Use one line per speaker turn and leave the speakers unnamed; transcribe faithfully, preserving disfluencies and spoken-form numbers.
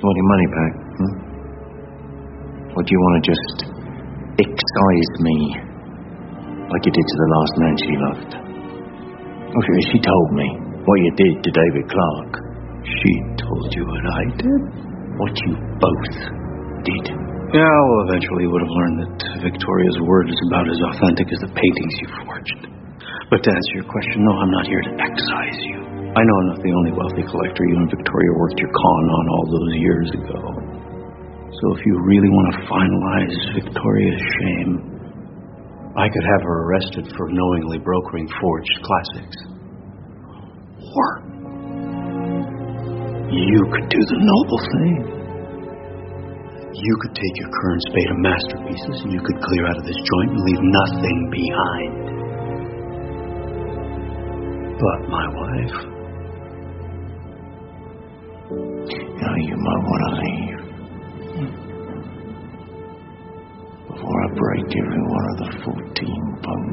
want your money back, hmm? Or do you want to just excise me like you did to the last man she loved? Oh, she told me what you did to David Clark.
She told you what I did?
What you both did.
Yeah, well, eventually you would have learned that Victoria's word is about as authentic as the paintings you forged. But to answer your question, no, I'm not here to excise you. I know I'm not the only wealthy collector you and Victoria worked your con on all those years ago. So if you really want to finalize Victoria's shame, I could have her arrested for knowingly brokering forged classics. Or you could do the noble thing. You could take your current spate of masterpieces and you could clear out of this joint and leave nothing behind. But my wife...
You know, you might want to leave. Before I break every one of the fourteen bones.